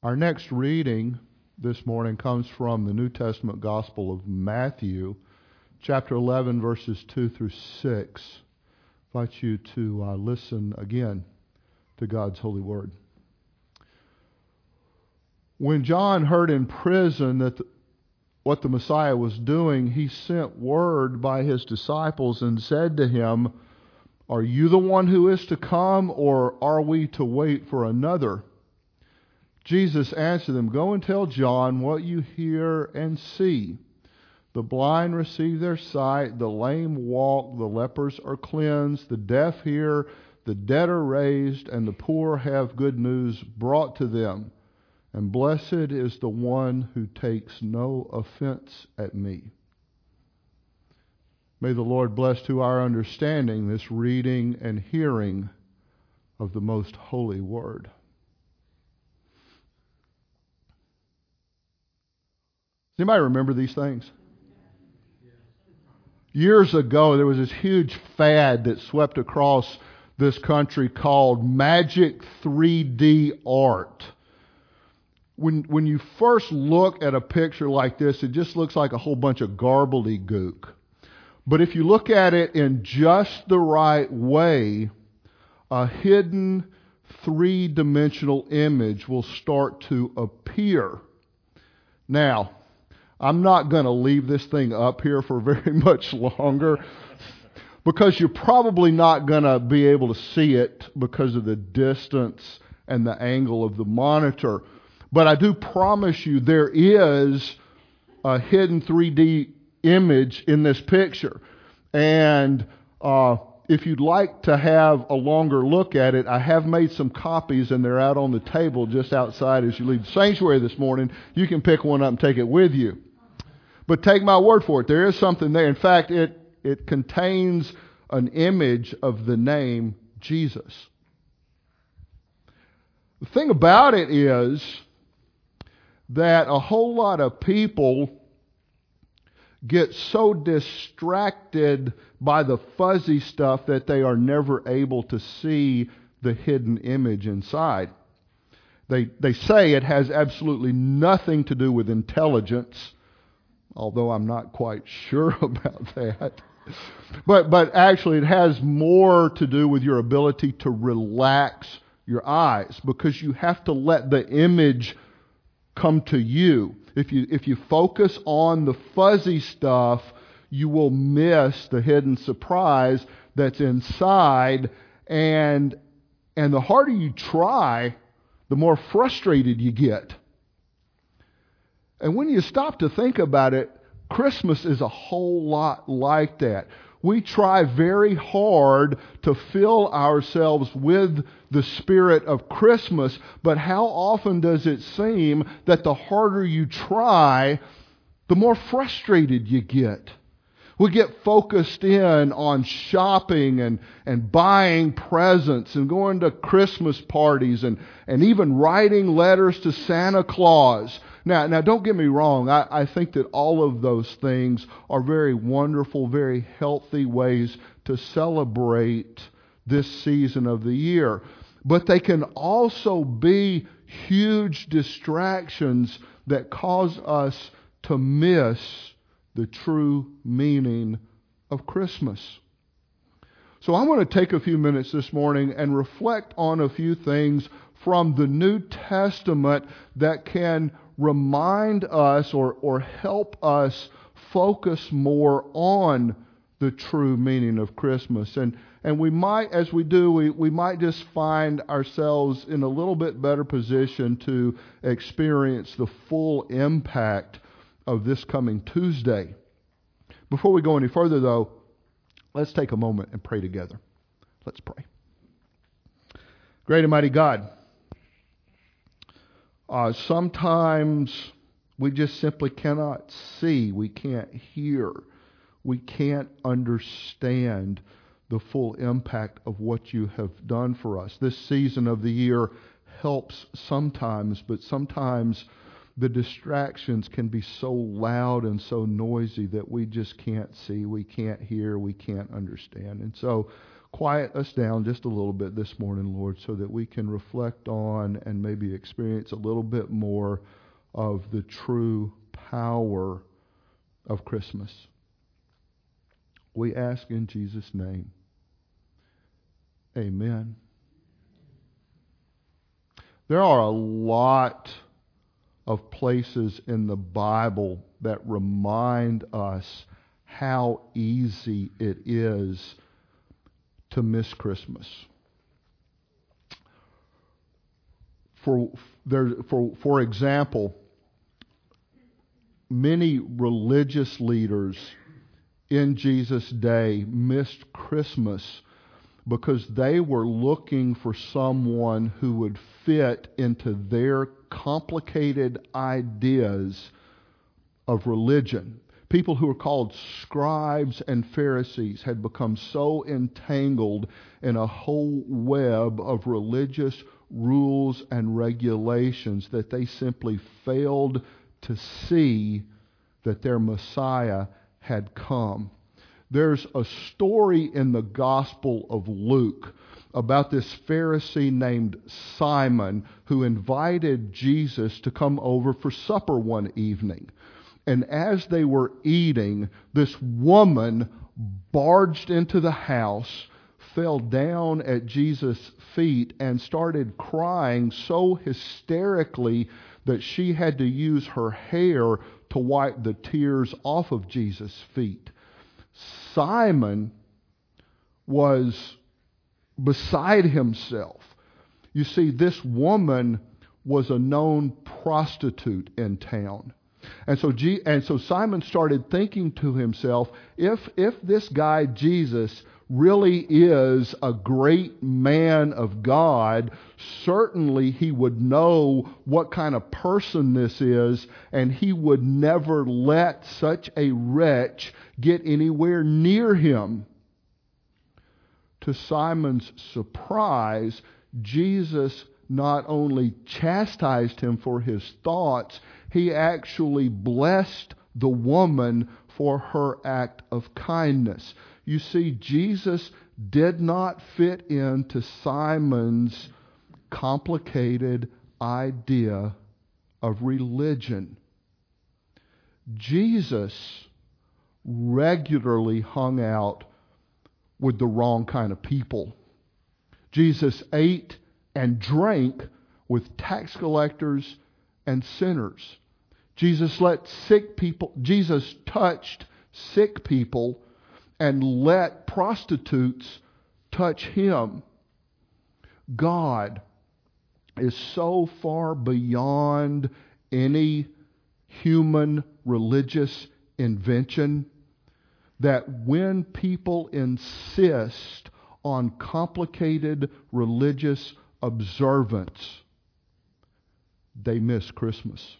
Our next reading this morning comes from the New Testament Gospel of Matthew, chapter 11, verses 2 through 6. I invite you to listen again to God's holy word. When John heard in prison that what the Messiah was doing, he sent word by his disciples and said to him, "Are you the one who is to come, or are we to wait for another?" Jesus answered them, "Go and tell John what you hear and see. The blind receive their sight, the lame walk, the lepers are cleansed, the deaf hear, the dead are raised, and the poor have good news brought to them. And blessed is the one who takes no offense at me." May the Lord bless to our understanding this reading and hearing of the most holy word. Does anybody remember these things? Years ago, there was this huge fad that swept across this country called magic 3D art. When you first look at a picture like this, it just looks like a whole bunch of gobbledygook. But if you look at it in just the right way, a hidden three-dimensional image will start to appear. Now, I'm not going to leave this thing up here for very much longer because you're probably not going to be able to see it because of the distance and the angle of the monitor. But I do promise you there is a hidden 3D image in this picture. And if you'd like to have a longer look at it, I have made some copies and they're out on the table just outside as you leave the sanctuary this morning. You can pick one up and take it with you. But take my word for it, there is something there. In fact, it contains an image of the name Jesus. The thing about it is that a whole lot of people get so distracted by the fuzzy stuff that they are never able to see the hidden image inside. They say it has absolutely nothing to do with intelligence, although I'm not quite sure about that. But actually it has more to do with your ability to relax your eyes, because you have to let the image come to you. If you focus on the fuzzy stuff, you will miss the hidden surprise that's inside, and the harder you try, the more frustrated you get. And when you stop to think about it, Christmas is a whole lot like that. We try very hard to fill ourselves with the spirit of Christmas, but how often does it seem that the harder you try, the more frustrated you get? We get focused in on shopping and buying presents and going to Christmas parties and even writing letters to Santa Claus. Now, don't get me wrong. I think that all of those things are very wonderful, very healthy ways to celebrate this season of the year. But they can also be huge distractions that cause us to miss the true meaning of Christmas. So I want to take a few minutes this morning and reflect on a few things from the New Testament that can remind us or help us focus more on the true meaning of Christmas. And we might, as we do, we might just find ourselves in a little bit better position to experience the full impact of this coming Tuesday. Before we go any further, though, let's take a moment and pray together. Let's pray. Great and mighty God, sometimes we just simply cannot see, we can't hear, we can't understand the full impact of what you have done for us. This season of the year helps sometimes, but sometimes the distractions can be so loud and so noisy that we just can't see, we can't hear, we can't understand. And so quiet us down just a little bit this morning, Lord, so that we can reflect on and maybe experience a little bit more of the true power of Christmas. We ask in Jesus' name. Amen. There are a lot of places in the Bible that remind us how easy it is to miss Christmas. For example, many religious leaders in Jesus' day missed Christmas because they were looking for someone who would fit into their complicated ideas of religion. People who were called scribes and Pharisees had become so entangled in a whole web of religious rules and regulations that they simply failed to see that their Messiah had come. There's a story in the Gospel of Luke about this Pharisee named Simon who invited Jesus to come over for supper one evening. And as they were eating, this woman barged into the house, fell down at Jesus' feet, and started crying so hysterically that she had to use her hair to wipe the tears off of Jesus' feet. Simon was beside himself. You see, this woman was a known prostitute in town. And so Simon started thinking to himself, if this guy Jesus really is a great man of God, certainly he would know what kind of person this is, and he would never let such a wretch get anywhere near him. To Simon's surprise, Jesus not only chastised him for his thoughts, he actually blessed the woman for her act of kindness. You see, Jesus did not fit into Simon's complicated idea of religion. Jesus regularly hung out with the wrong kind of people. Jesus ate and drank with tax collectors and sinners. Jesus touched sick people and let prostitutes touch him. God is so far beyond any human religious invention that when people insist on complicated religious observance, they miss Christmas.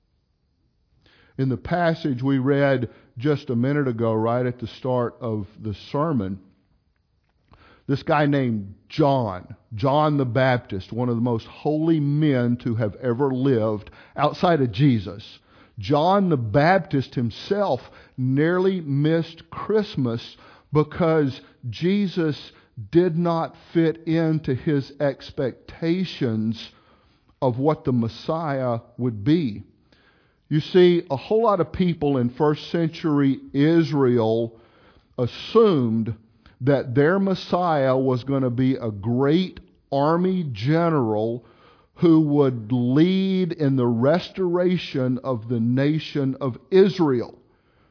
In the passage we read just a minute ago, right at the start of the sermon, this guy named John the Baptist, one of the most holy men to have ever lived outside of Jesus, John the Baptist himself nearly missed Christmas because Jesus did not fit into his expectations of what the Messiah would be. You see, a whole lot of people in first century Israel assumed that their Messiah was going to be a great army general who would lead in the restoration of the nation of Israel.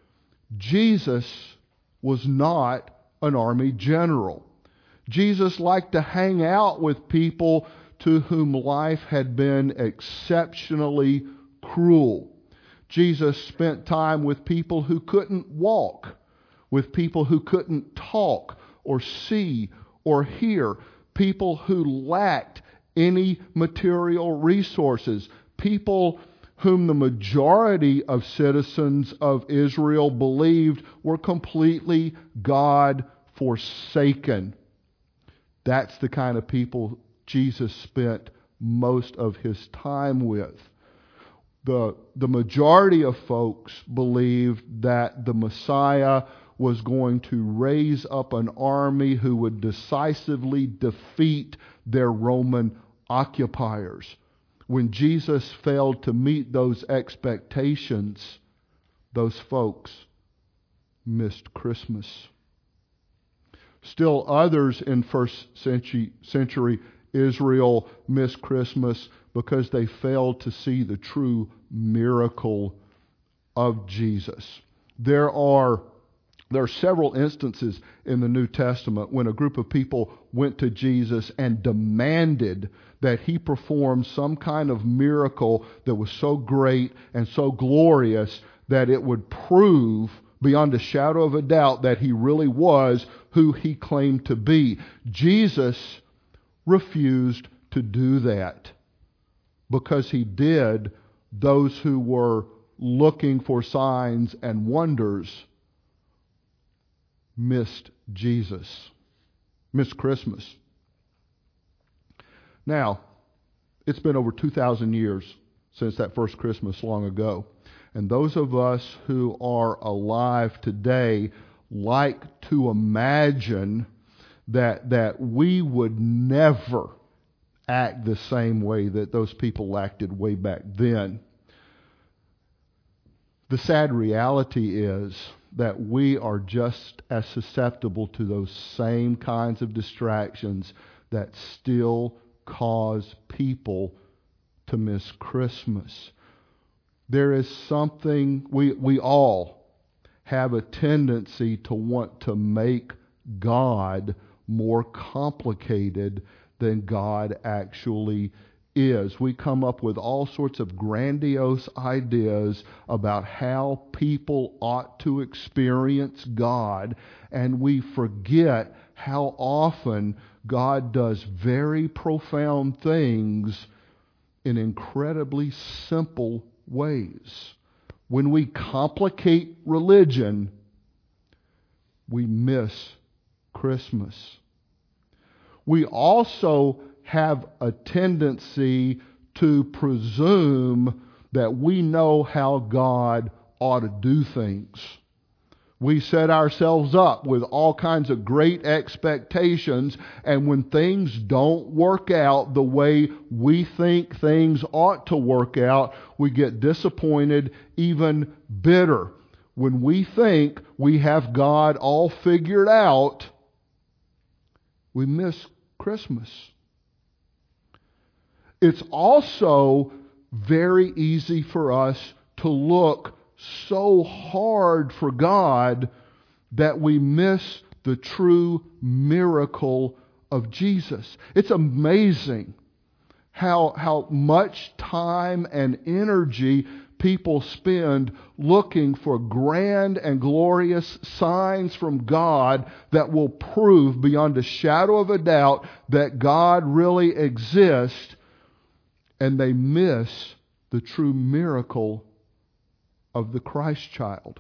Jesus was not an army general. Jesus liked to hang out with people to whom life had been exceptionally cruel. Jesus spent time with people who couldn't walk, with people who couldn't talk or see or hear, people who lacked any material resources, people whom the majority of citizens of Israel believed were completely God-forsaken. That's the kind of people Jesus spent most of his time with. The majority of folks believed that the Messiah was going to raise up an army who would decisively defeat their Roman occupiers. When Jesus failed to meet those expectations, those folks missed Christmas. Still others in first century Israel missed Christmas because they failed to see the true miracle of Jesus. There are several instances in the New Testament when a group of people went to Jesus and demanded that he perform some kind of miracle that was so great and so glorious that it would prove beyond a shadow of a doubt that he really was who he claimed to be. Jesus refused to do that. Because he did, those who were looking for signs and wonders missed Jesus, missed Christmas. Now, it's been over 2,000 years since that first Christmas long ago. And those of us who are alive today like to imagine that we would never act the same way that those people acted way back then. The sad reality is that we are just as susceptible to those same kinds of distractions that still cause people to miss Christmas. There is something, we all have a tendency to want to make God more complicated than God actually is. We come up with all sorts of grandiose ideas about how people ought to experience God, and we forget how often God does very profound things in incredibly simple ways. When we complicate religion, we miss Christmas. We also have a tendency to presume that we know how God ought to do things. We set ourselves up with all kinds of great expectations, and when things don't work out the way we think things ought to work out, we get disappointed, even bitter. When we think we have God all figured out, we miss Christmas. It's also very easy for us to look so hard for God that we miss the true miracle of Jesus. It's amazing how much time and energy people spend looking for grand and glorious signs from God that will prove beyond a shadow of a doubt that God really exists, and they miss the true miracle of the Christ child.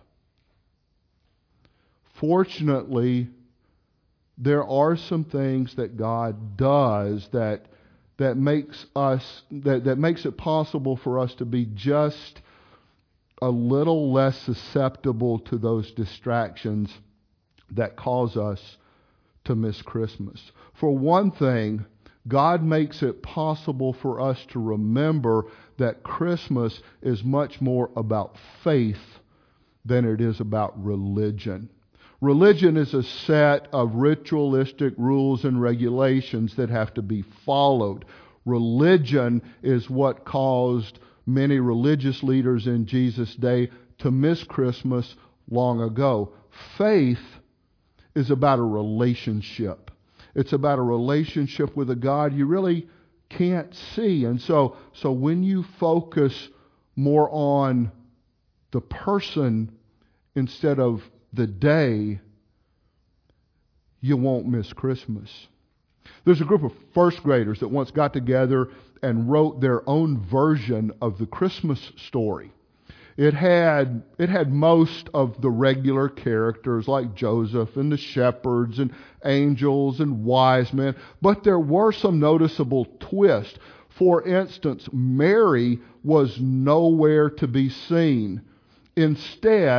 Fortunately, there are some things that God does that makes it possible for us to be just a little less susceptible to those distractions that cause us to miss Christmas. For one thing, God makes it possible for us to remember that Christmas is much more about faith than it is about religion. Religion is a set of ritualistic rules and regulations that have to be followed. Religion is what caused many religious leaders in Jesus' day to miss Christmas long ago. Faith is about a relationship. It's about a relationship with a God you really can't see. And so when you focus more on the person instead of the day, you won't miss Christmas. There's a group of first graders that once got together and wrote their own version of the Christmas story. It had most of the regular characters like Joseph and the shepherds and angels and wise men, but there were some noticeable twists. For instance, Mary was nowhere to be seen. Instead,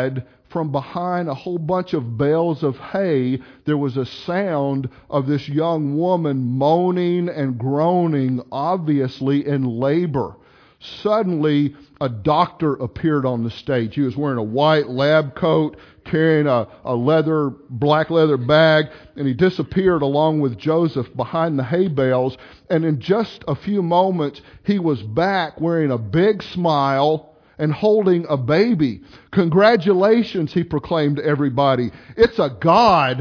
from behind a whole bunch of bales of hay, there was a sound of this young woman moaning and groaning, obviously in labor. Suddenly, a doctor appeared on the stage. He was wearing a white lab coat, carrying a black leather bag, and he disappeared along with Joseph behind the hay bales. And in just a few moments, he was back wearing a big smile and holding a baby. "Congratulations," he proclaimed to everybody. "It's a God."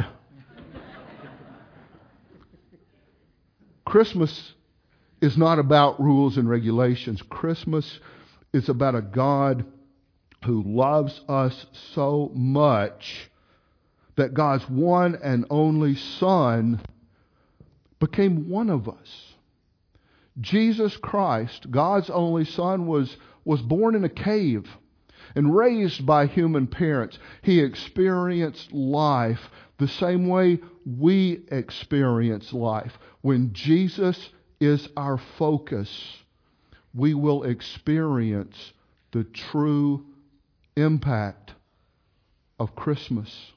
Christmas is not about rules and regulations. Christmas is about a God who loves us so much that God's one and only Son became one of us. Jesus Christ, God's only Son, was born in a cave and raised by human parents. He experienced life the same way we experience life. When Jesus is our focus, we will experience the true impact of Christmas.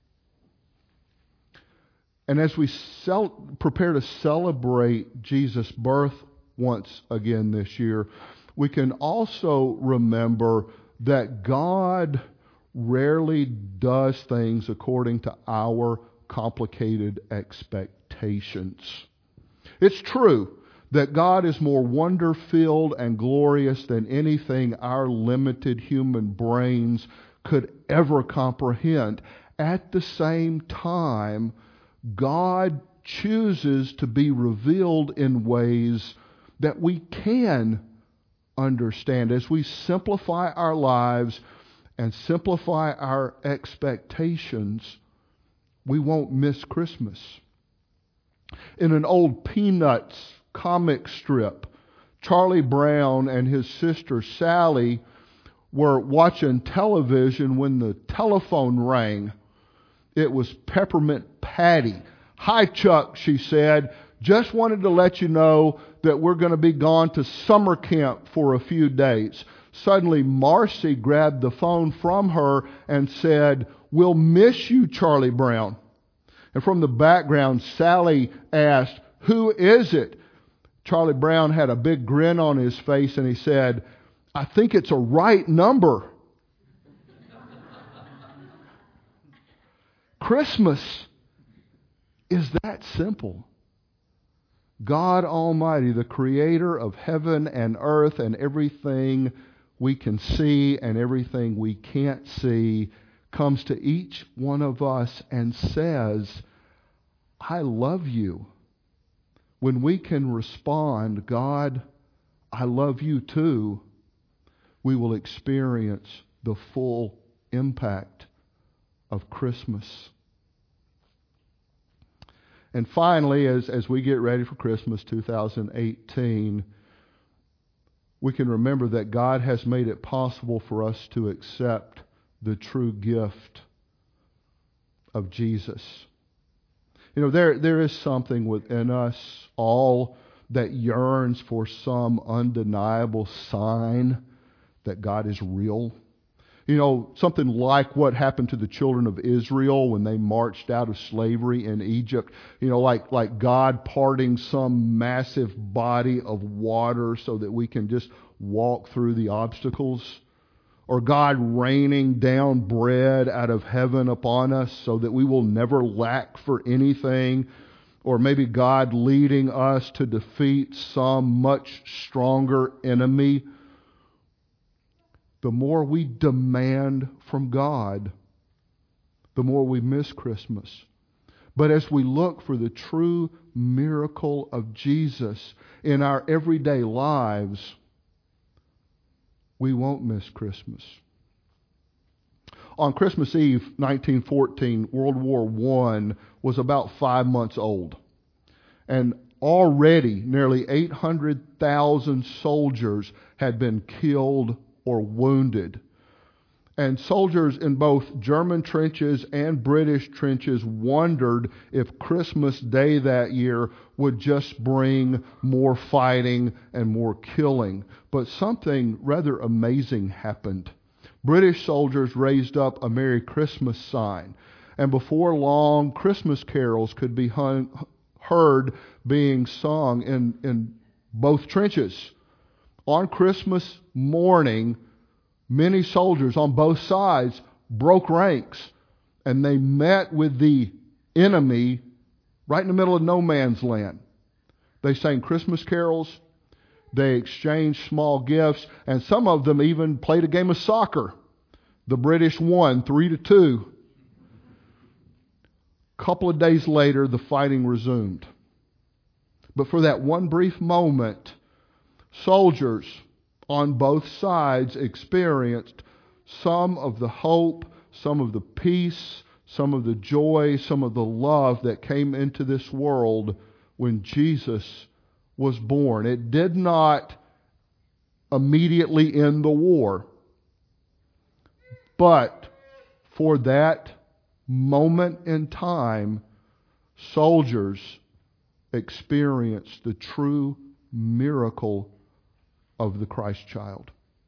And as we prepare to celebrate Jesus' birth once again this year, we can also remember that God rarely does things according to our complicated expectations. It's true that God is more wonder-filled and glorious than anything our limited human brains could ever comprehend. At the same time, God chooses to be revealed in ways that we can understand. As we simplify our lives and simplify our expectations, we won't miss Christmas. In an old Peanuts comic strip, Charlie Brown and his sister Sally were watching television when the telephone rang. It was Peppermint Patty. "Hi, Chuck," she said. "Just wanted to let you know that we're going to be gone to summer camp for a few days." Suddenly, Marcy grabbed the phone from her and said, "We'll miss you, Charlie Brown." And from the background, Sally asked, "Who is it?" Charlie Brown had a big grin on his face and he said, "I think it's a right number." Christmas is that simple. God Almighty, the creator of heaven and earth and everything we can see and everything we can't see, comes to each one of us and says, "I love you." When we can respond, "God, I love you too," we will experience the full impact of Christmas. And finally, as we get ready for Christmas 2018, we can remember that God has made it possible for us to accept the true gift of Jesus. You know, there is something within us all that yearns for some undeniable sign that God is real. You know, something like what happened to the children of Israel when they marched out of slavery in Egypt. You know, like God parting some massive body of water so that we can just walk through the obstacles. Or God raining down bread out of heaven upon us so that we will never lack for anything. Or maybe God leading us to defeat some much stronger enemy. The more we demand from God, the more we miss Christmas. But as we look for the true miracle of Jesus in our everyday lives, we won't miss Christmas. On Christmas Eve, 1914, World War I was about 5 months old. And already nearly 800,000 soldiers had been killed or wounded. And soldiers in both German trenches and British trenches wondered if Christmas Day that year would just bring more fighting and more killing. But something rather amazing happened. British soldiers raised up a Merry Christmas sign. And before long, Christmas carols could be heard being sung in both trenches. On Christmas morning, many soldiers on both sides broke ranks, and they met with the enemy right in the middle of no man's land. They sang Christmas carols, they exchanged small gifts, and some of them even played a game of soccer. The British won 3-2. A couple of days later, the fighting resumed. But for that one brief moment, soldiers on both sides experienced some of the hope, some of the peace, some of the joy, some of the love that came into this world when Jesus was born. It did not immediately end the war, but for that moment in time, soldiers experienced the true miracle of the Christ child.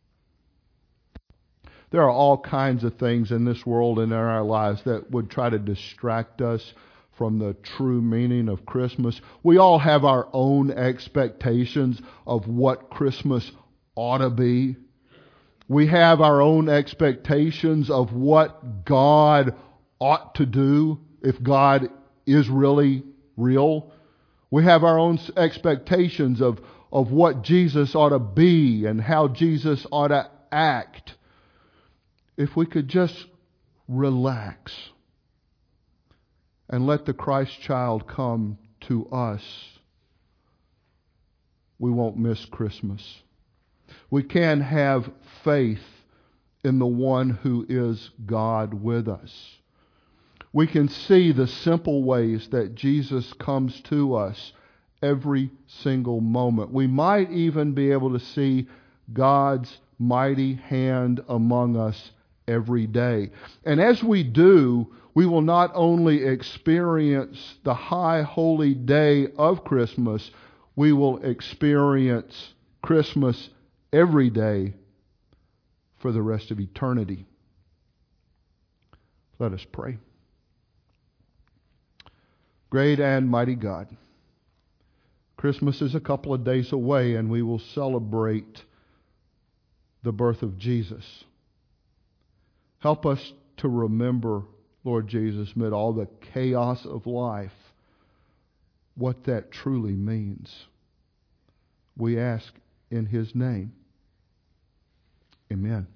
There are all kinds of things in this world and in our lives that would try to distract us from the true meaning of Christmas. We all have our own expectations of what Christmas ought to be. We have our own expectations of what God ought to do if God is really real. We have our own expectations of what Jesus ought to be and how Jesus ought to act. If we could just relax and let the Christ child come to us, we won't miss Christmas. We can have faith in the one who is God with us. We can see the simple ways that Jesus comes to us every single moment. We might even be able to see God's mighty hand among us every day. And as we do, we will not only experience the high holy day of Christmas, we will experience Christmas every day for the rest of eternity. Let us pray. Great and mighty God, Christmas is a couple of days away, and we will celebrate the birth of Jesus. Help us to remember, Lord Jesus, amid all the chaos of life, what that truly means. We ask in His name. Amen.